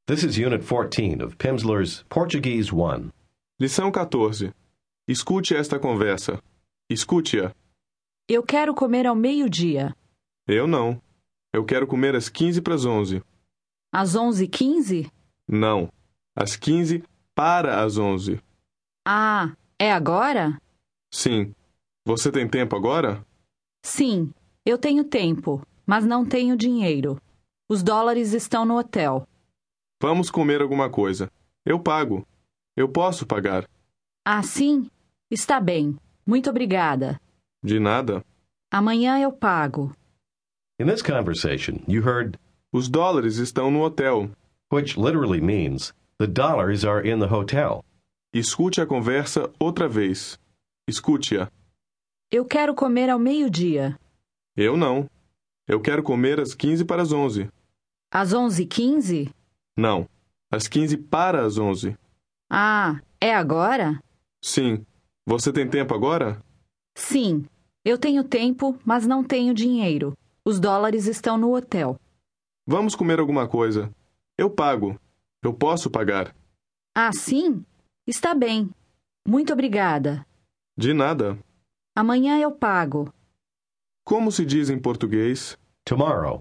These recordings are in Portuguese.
This is Unit 14 of Pimsleur's Portuguese 1. Lição 14. Escute esta conversa. Escute-a. Eu quero comer ao meio-dia. Eu não. Eu quero comer às 15 para as 11. Às 11h15? Não. Às 15 para as 11. Ah, é agora? Sim. Você tem tempo agora? Sim, eu tenho tempo, mas não tenho dinheiro. Os dólares estão no hotel. Vamos comer alguma coisa. Eu pago. Eu posso pagar. Ah, sim? Está bem. Muito obrigada. De nada. Amanhã eu pago. In this conversation, you heard, Os dólares estão no hotel. which literally means, the dollars are in the hotel. Escute a conversa outra vez. Escute-a. Eu quero comer ao meio-dia. Eu não. Eu quero comer às 15 para as 11. Às 11h15? Não. Às 15 para as 11. Ah, é agora? Sim. Você tem tempo agora? Sim, eu tenho tempo, mas não tenho dinheiro. Os dólares estão no hotel. Vamos comer alguma coisa. Eu pago. Eu posso pagar. Ah, sim? Está bem. Muito obrigada. De nada. Amanhã eu pago. Como se diz em português? Tomorrow.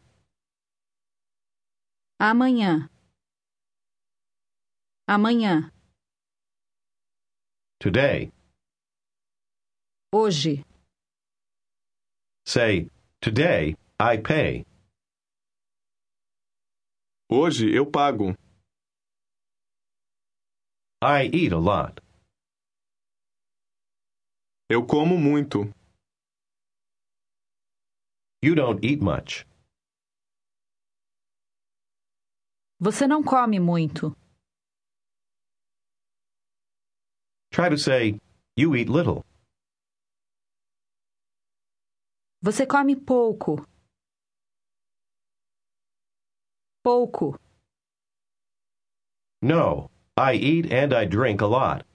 Amanhã. Amanhã. Today. Hoje. Say, today, I pay. Hoje eu pago. I eat a lot. Eu como muito. You don't eat much. Você não come muito. Try to say, you eat little. Você come pouco. Pouco. No, I eat and I drink a lot.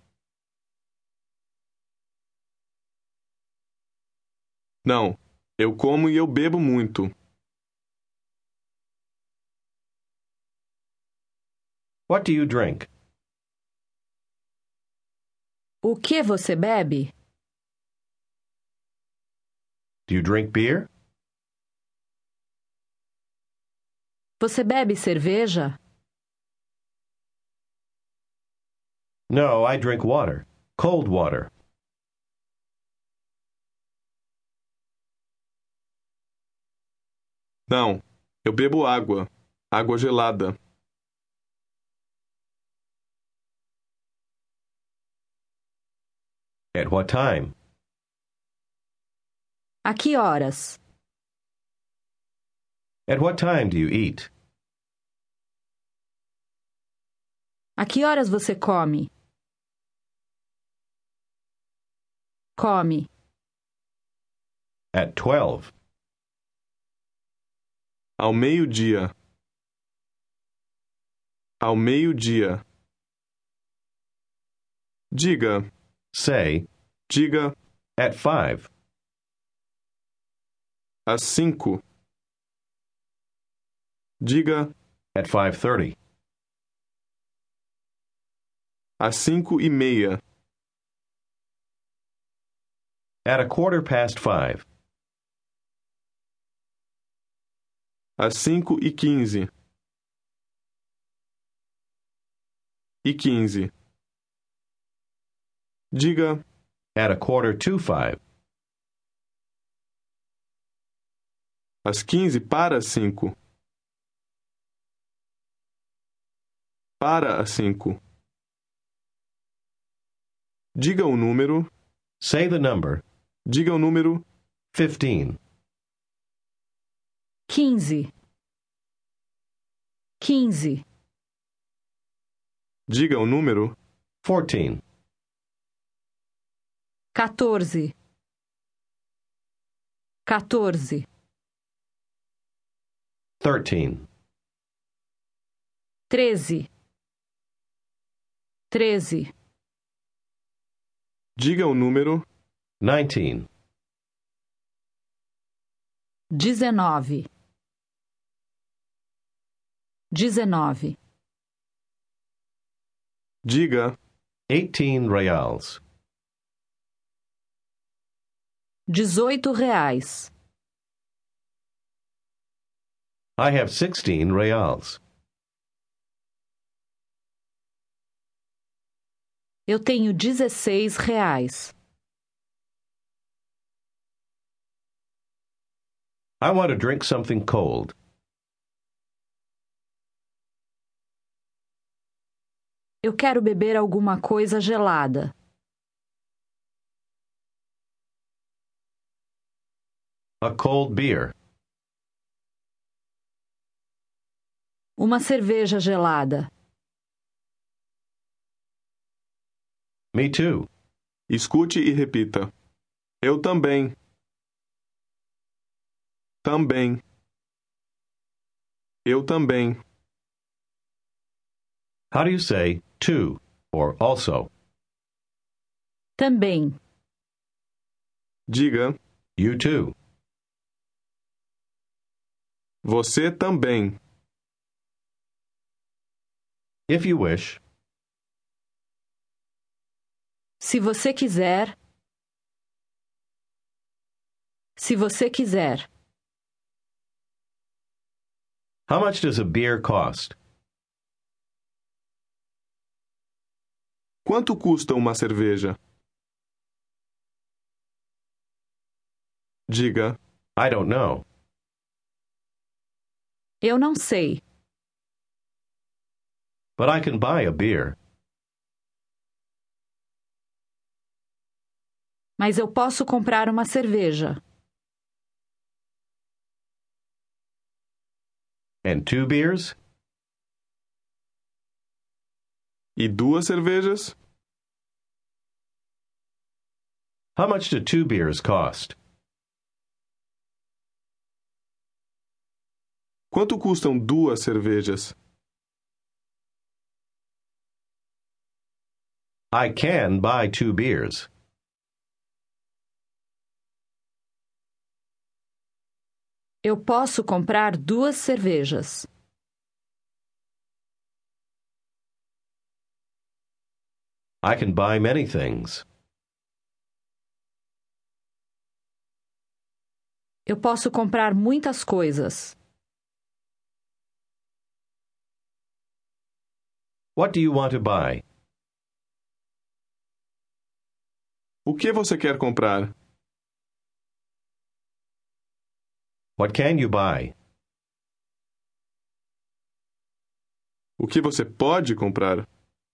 Não. Eu como e eu bebo muito. What do you drink? O que você bebe? Do you drink beer? Você bebe cerveja? No, I drink water. Cold water. Não. Eu bebo água. Água gelada. At what time? A que horas? At what time do you eat? A que horas você come? Come. At 12. Ao meio-dia. Ao meio-dia. Diga. Say, Diga. at 5. Às 5. Diga. At 5:30. Às 5:30. At 5:15. Às 5:15. E 15. Diga. At 5:45. Às 15 para as 5. Para as 5. Diga o número. Say the number. Diga o número. 15. 15. 15. Diga o número. 14. 14. 14. 13. 13. 13. Diga o número. 19. 19. 19. Diga. 18 reals. R$ 18. I have 16 reals. Eu tenho R$ 16. I want to drink something cold. Eu quero beber alguma coisa gelada. A cold beer. Uma cerveja gelada. Me too. Escute e repita. Eu também. Também. Eu também. How do you say too or also? Também. Diga. You too. Você também. If you wish. Se você quiser. Se você quiser. How much does a beer cost? Quanto custa uma cerveja? Diga. I don't know. Eu não sei. But I can buy a beer. Mas eu posso comprar uma cerveja. And 2 beers? E 2 cervejas? How much do 2 beers cost? Quanto custam 2 cervejas? I can buy 2 beers. Eu posso comprar 2 cervejas. I can buy many things. Eu posso comprar muitas coisas. What do you want to buy? O que você quer comprar? What can you buy? O que você pode comprar?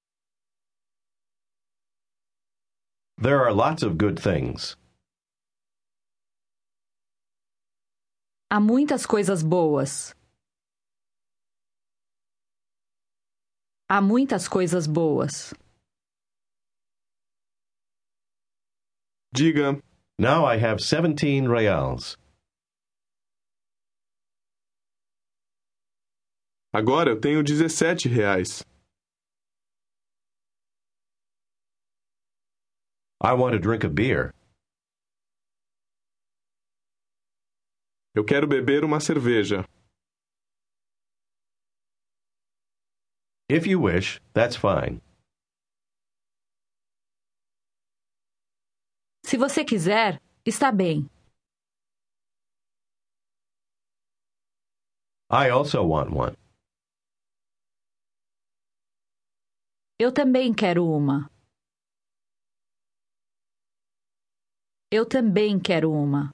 There are lots of good things. Há muitas coisas boas. Há muitas coisas boas. Diga. Now I have 17 reals. Agora eu tenho 17 reais. I want to drink a beer. Eu quero beber uma cerveja. If you wish, that's fine. Se você quiser, está bem. I also want one. Eu também quero uma. Eu também quero uma.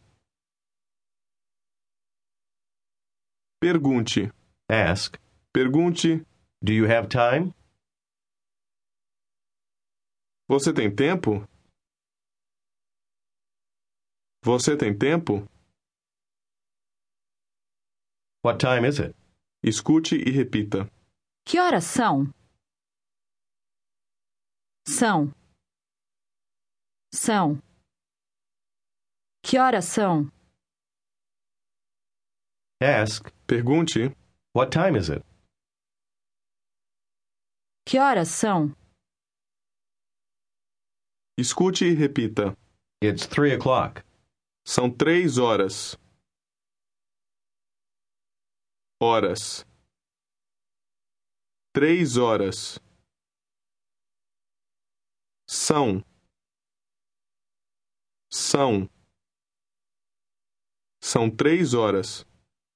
Pergunte. Ask, Pergunte. do you have time? Você tem tempo? Você tem tempo? What time is it? Escute e repita. Que horas são? São. São. Que horas são? Ask, Pergunte. what time is it? Que horas são? Escute e repita. It's 3 o'clock. São 3 horas. Horas. 3 horas. São. São. São 3 horas.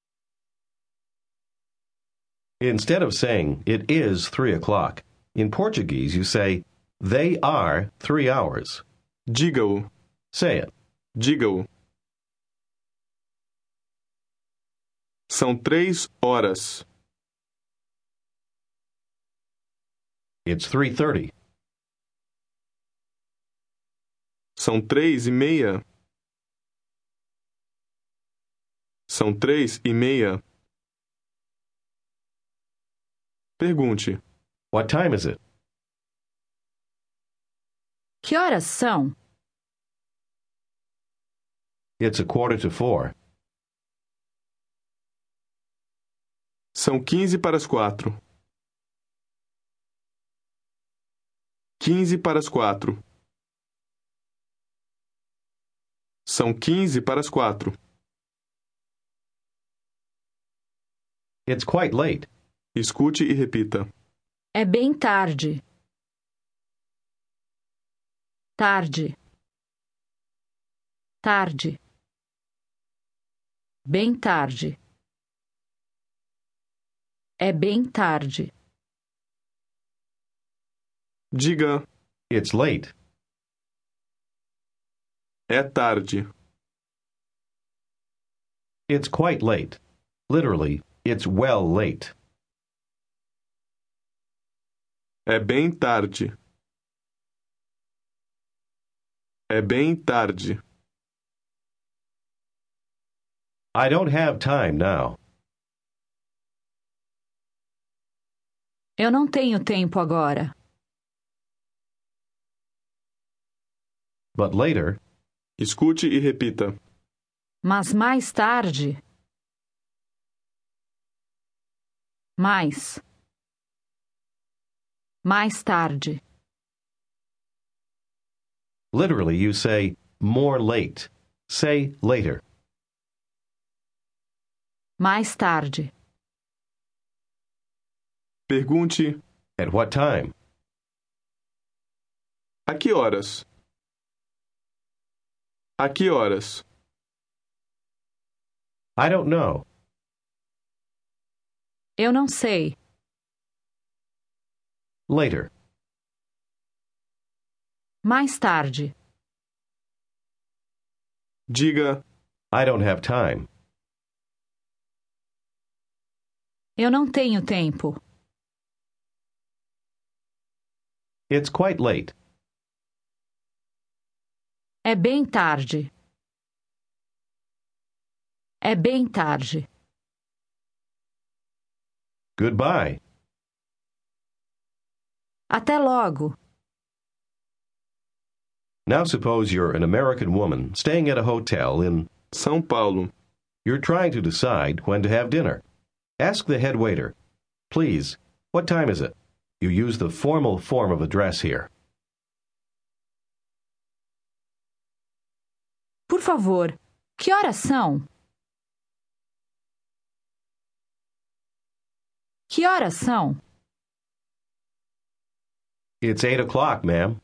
Instead of saying, it is 3 o'clock, in Portuguese you say, they are 3 hours. Diga-o. Say it. Diga-o. São 3 horas. It's 3:30. São 3:30. São 3:30. Pergunte. What time is it? Que horas são? It's 3:45. São 15 para as 4. 15 para as 4. São 15 para as 4. It's quite late. Escute e repita. É bem tarde. Tarde. Tarde. Bem tarde. É bem tarde. Diga. It's late. É tarde. It's quite late. Literally, it's well late. É bem tarde. É bem tarde. I don't have time now. Eu não tenho tempo agora. But later, Escute e repita. Mas mais tarde. Mais. Mais tarde. literally you say more late. Say later. Mais tarde. Pergunte. At what time? A que horas? A que horas? I don't know. Eu não sei. Later. Mais tarde. Diga. I don't have time. Eu não tenho tempo. It's quite late. É bem tarde. É bem tarde. Goodbye. Até logo. Now suppose you're an American woman staying at a hotel in... São Paulo. You're trying to decide when to have dinner. Ask the head waiter, "Please, what time is it?" You use the formal form of address here. Por favor, que horas são? Que horas são? It's 8 o'clock, ma'am.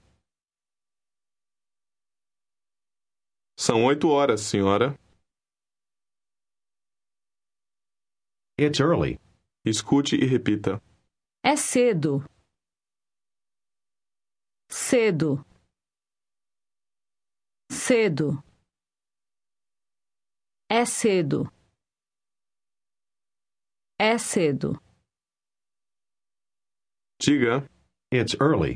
São 8 horas, senhora. It's early. Escute e repita. É cedo. Cedo. Cedo. É cedo. É cedo. Diga. It's early.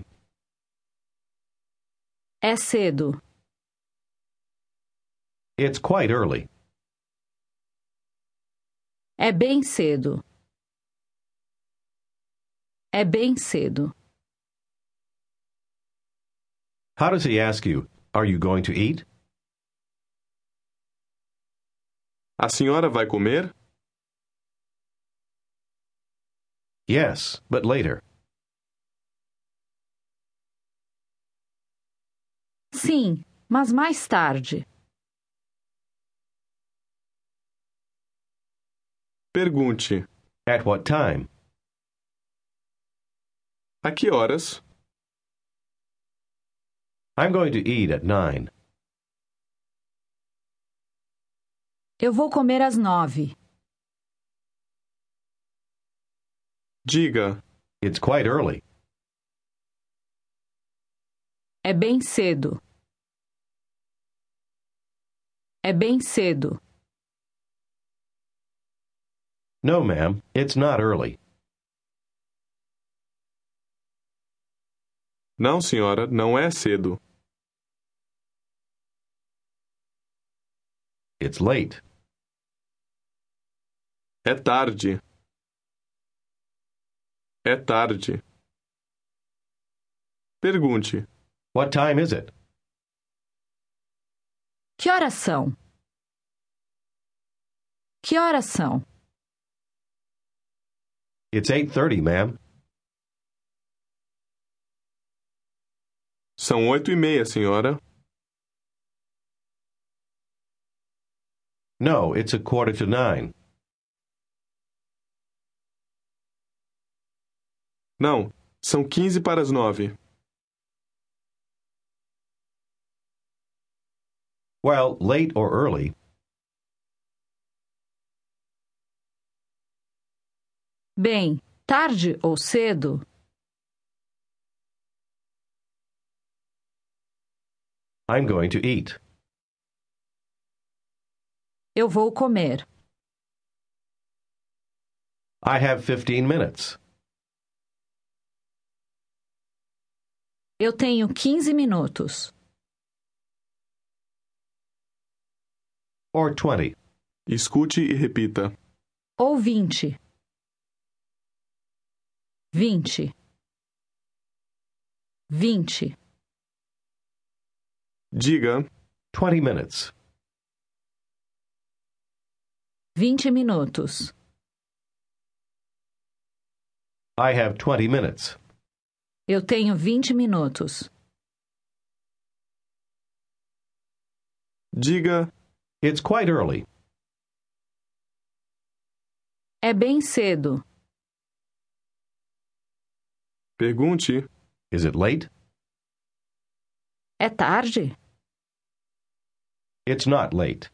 É cedo. It's quite early. É bem cedo. É bem cedo. How does he ask you, "Are you going to eat?" A senhora vai comer? Yes, but later. Sim, mas mais tarde. Pergunte. At what time? A que horas? I'm going to eat at 9. Eu vou comer às 9. Diga, It's quite early. É bem cedo. É bem cedo. No, ma'am, it's not early. não, senhora, não é cedo. It's late. É tarde. É tarde. Pergunte. What time is it? Que horas são? Que horas são? It's 8:30, ma'am. São 8:30, senhora. No, it's 8:45. Não, são 15 para as 9. Well, late or early. Bem, tarde ou cedo? I'm going to eat. Eu vou comer. I have 15 minutes. Eu tenho 15 minutos. Or 20. Escute e repita. Ou 20. 20. 20. Diga, 20 minutes. 20 minutos. I have 20 minutes. Eu tenho 20 minutos. diga, It's quite early. É bem cedo. pergunte, Is it late? É tarde? It's not late.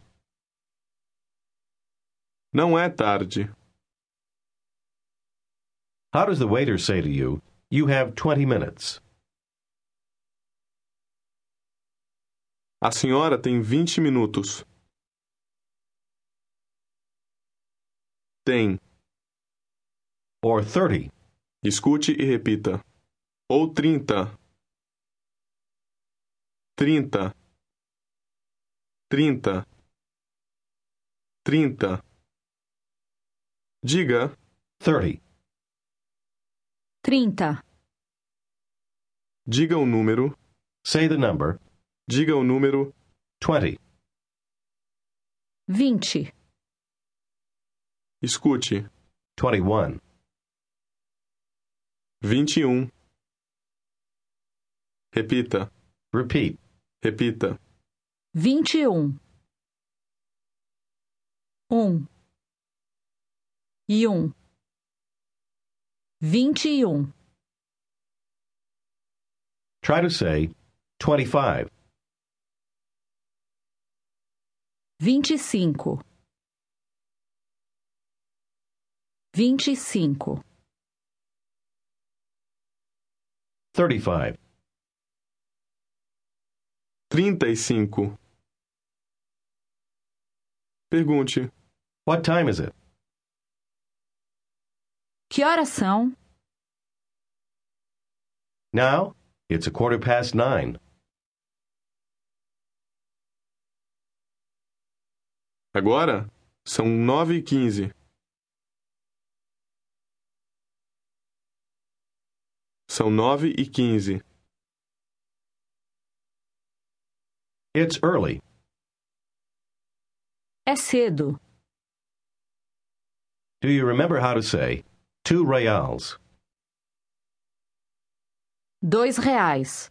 não é tarde. How does the waiter say to you, you have 20 minutes? A senhora tem 20 minutos. Tem. Or 30? Escute e repita. Ou 30. 30. 30. 30. Diga, 30. 30. diga o número, Say the number. diga o número, 20. 20. escute, 21. 21. Repita, Repeat. repita. 21. 1. 21. Try to say 25. 25. 25. 35. 35. Pergunte, What time is it? Que horas são? Now, it's 9:15. agora? São 9:15. São 9:15. It's early. É cedo. Do you remember how to say 2 reals? R$ 2.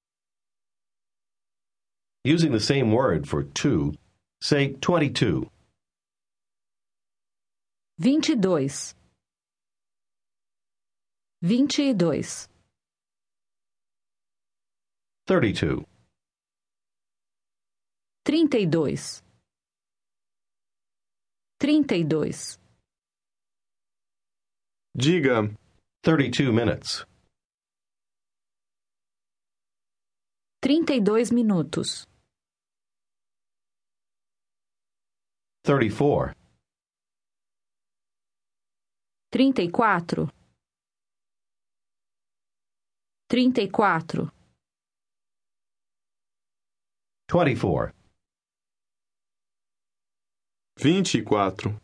Using the same word for 2, say 22. 22. 22. 32. 32. 32. Diga, 32 minutes. 32 minutos. 34. 34. 34. 24. 24.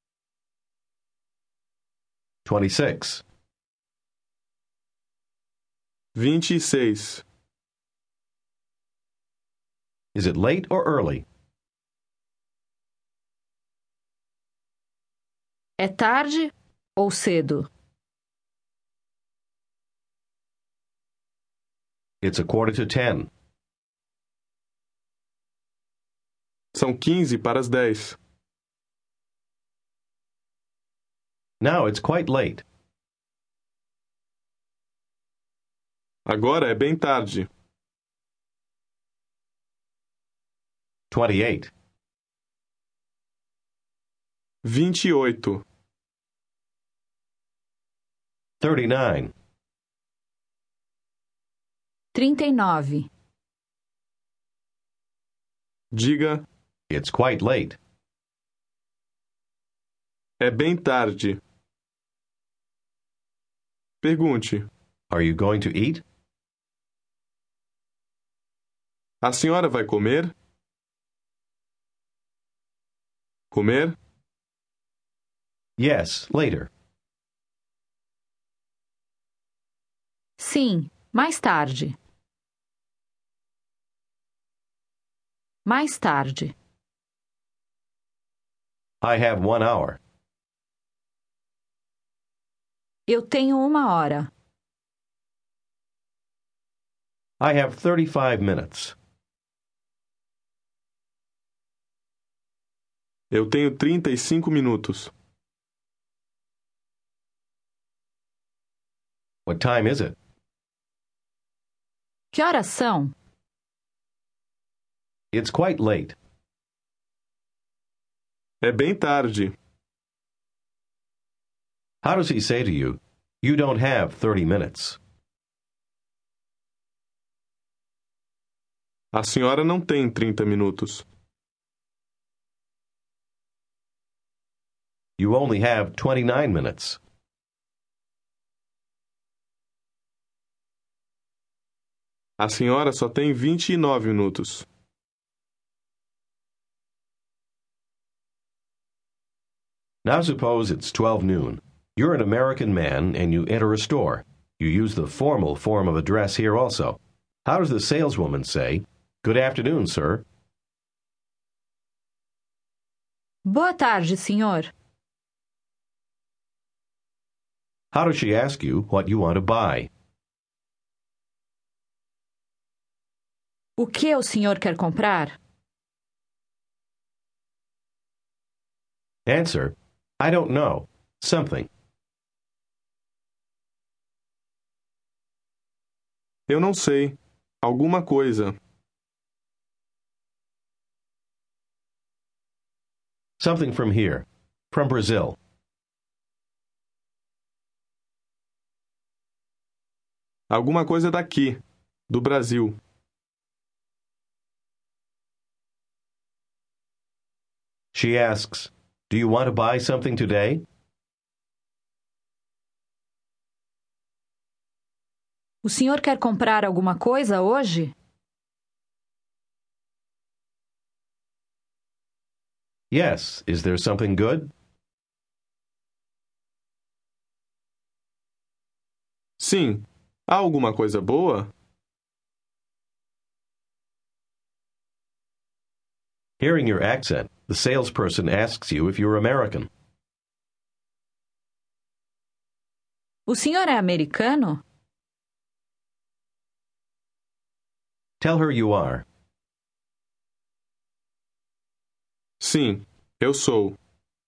26. 26. Is it late or early? É tarde ou cedo? It's 9:45. São 15 para as 10. Now it's quite late. Agora é bem tarde. 28. 28. 39. 39. Diga, It's quite late. é bem tarde. Pergunte, Are you going to eat? a senhora vai comer? Comer? Yes, later. Sim, mais tarde. Mais tarde. I have 1 hour. Eu tenho 1 hora. I have 35 minutes. Eu tenho 35 minutos. What time is it? Que horas são? It's quite late. É bem tarde. How does he say to you, you don't have 30 minutes? A senhora não tem 30 minutos. You only have 29 minutes. A senhora só tem 29 minutos. Now suppose it's 12 noon. You're an American man and you enter a store. You use the formal form of address here also. How does the saleswoman say, "Good afternoon, sir"? Boa tarde, senhor. How does she ask you what you want to buy? O que o senhor quer comprar? Answer, I don't know. Something. Eu não sei. Alguma coisa. Something from here. From Brazil. Alguma coisa daqui. Do Brasil. She asks, do you want to buy something today? O senhor quer comprar alguma coisa hoje? Yes. Is there something good? Sim. Há alguma coisa boa? Hearing your accent, the salesperson asks you if you're American. O senhor é americano? Tell her you are. Sim, eu sou.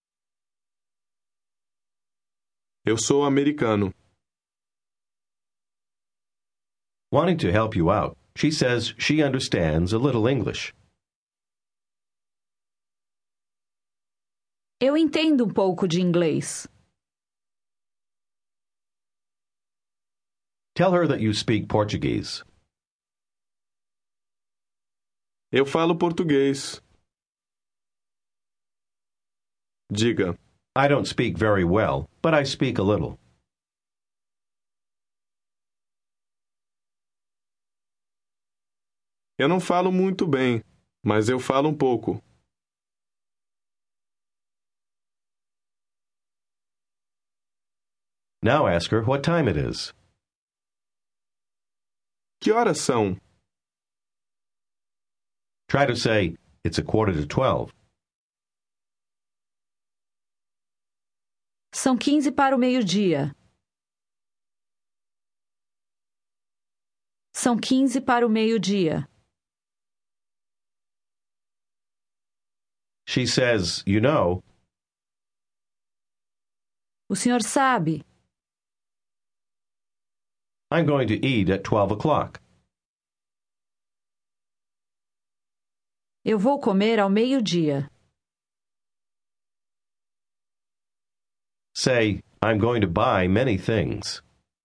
Eu sou americano. Wanting to help you out, she says she understands a little English. Eu entendo um pouco de inglês. Tell her that you speak Portuguese. Eu falo português. Diga: I don't speak very well, but I speak a little. Eu não falo muito bem, mas eu falo um pouco. Now ask her what time it is. Que horas são? Try to say, it's 11:45. São 15 para o meio-dia. São 15 para o meio-dia. She says, you know, O senhor sabe, I'm going to eat at 12 o'clock. eu vou comer ao meio-dia. Say, I'm going to buy many things.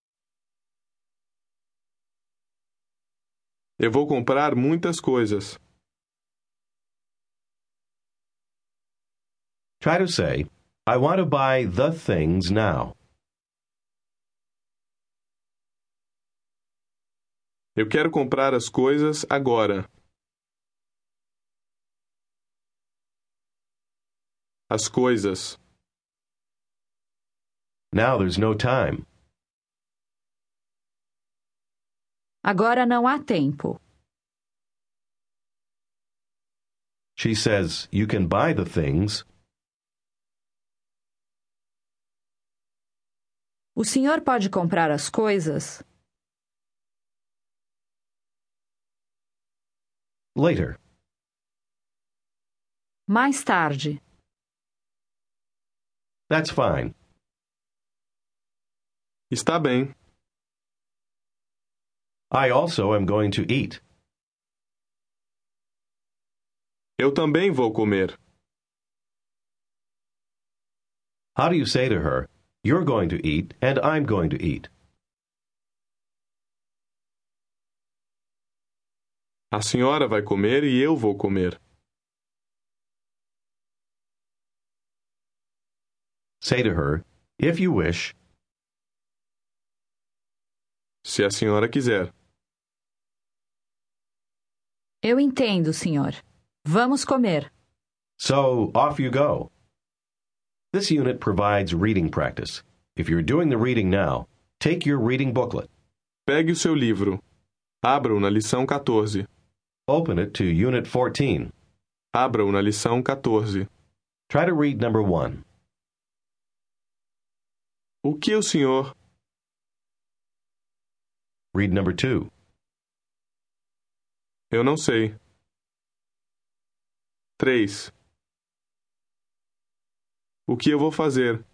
Eu vou comprar muitas coisas. Try to say, I want to buy the things now. Eu quero comprar as coisas agora. As coisas. Now there's no time. Agora não há tempo. She says, you can buy the things. O senhor pode comprar as coisas Later. mais tarde. That's fine. Está bem. I also am going to eat. Eu também vou comer. How do you say to her, you're going to eat and I'm going to eat? A senhora vai comer e eu vou comer. Say to her, if you wish, Se a senhora quiser. Eu entendo, senhor. Vamos comer. so off you go. This unit provides reading practice. If you're doing the reading now, take your reading booklet. Pegue o seu livro. Abra-o na lição 14. Open it to Unit 14. Abra-o na lição 14. Try to read number 1. O que o senhor... Read number 2. Eu não sei. 3. O que eu vou fazer?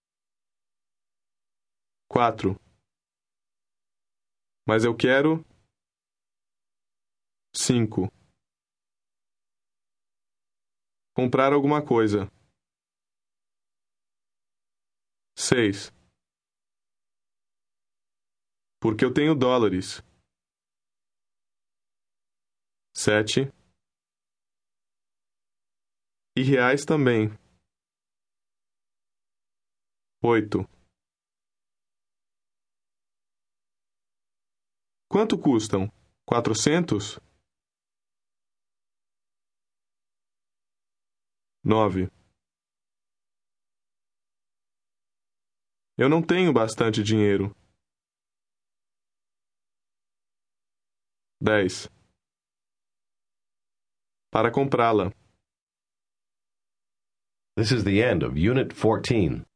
4. Mas eu quero... 5. Comprar alguma coisa. 6. Porque eu tenho dólares. 7. E reais também. 8. Quanto custam? 400? 9. Eu não tenho bastante dinheiro. 10. Para comprá-la. This is the end of Unit 14.